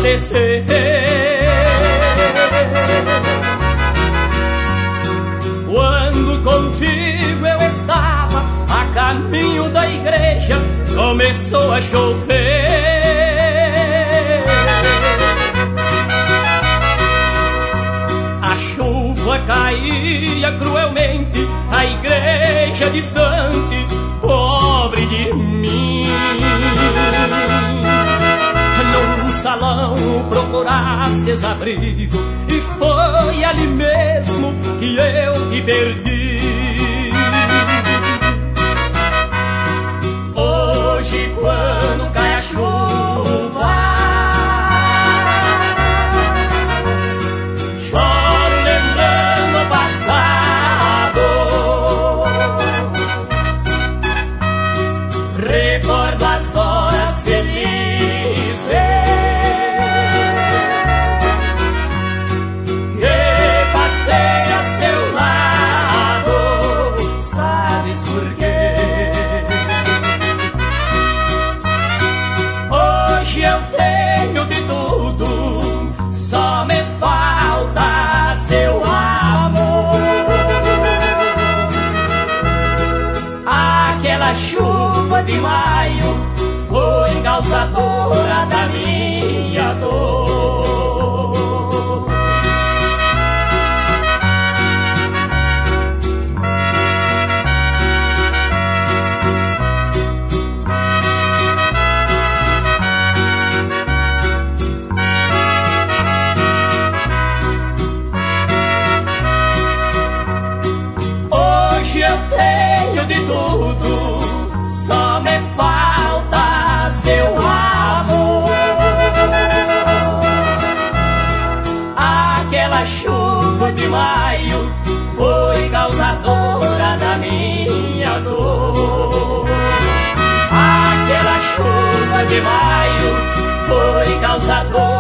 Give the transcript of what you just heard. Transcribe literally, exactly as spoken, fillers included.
padecer. Quando contigo eu estava a caminho da igreja, começou a chover. A chuva caía cruelmente, a igreja distante, pobre de mim. Num salão procurastes abrigo, e foi ali mesmo que eu te perdi. Hoje, quando cai a chuva, choro lembrando o passado, recordo as horas felizes que passei a seu lado. Sabes por quê? Hoje eu tenho de tudo, só me falta seu amor. Aquela chuva de maio foi causadora da minha dor. Hoje eu tenho de tudo, só me falta seu amor. Aquela chuva de maio foi causadora da minha dor. Aquela chuva de maio foi causadora